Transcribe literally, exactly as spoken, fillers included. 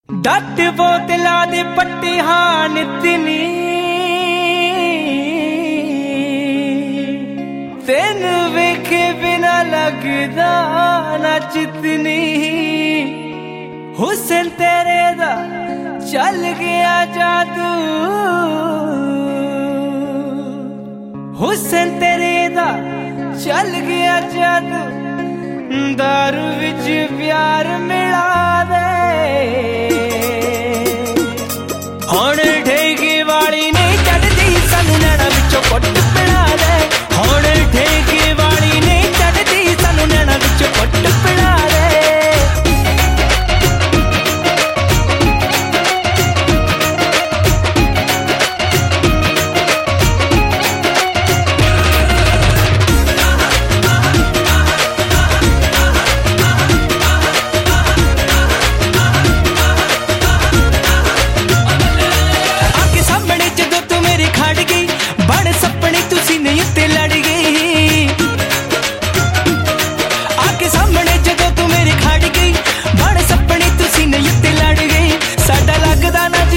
डट बोतला दे पट्टी हाँ नितनी तेन वेखे बिना लगदा ना चितनी हुसन तेरे दा चल गया जादू हुसन तेरे दा चल गया जादू दारू विच प्यार मिला दे हुण ठेके वाली नहीं चढ़दी सानू नैना विचों कुट पिला दे हुण ठेके वाली नहीं चढ़दी सानू नैना विचों कुट पिला दे लगदा ना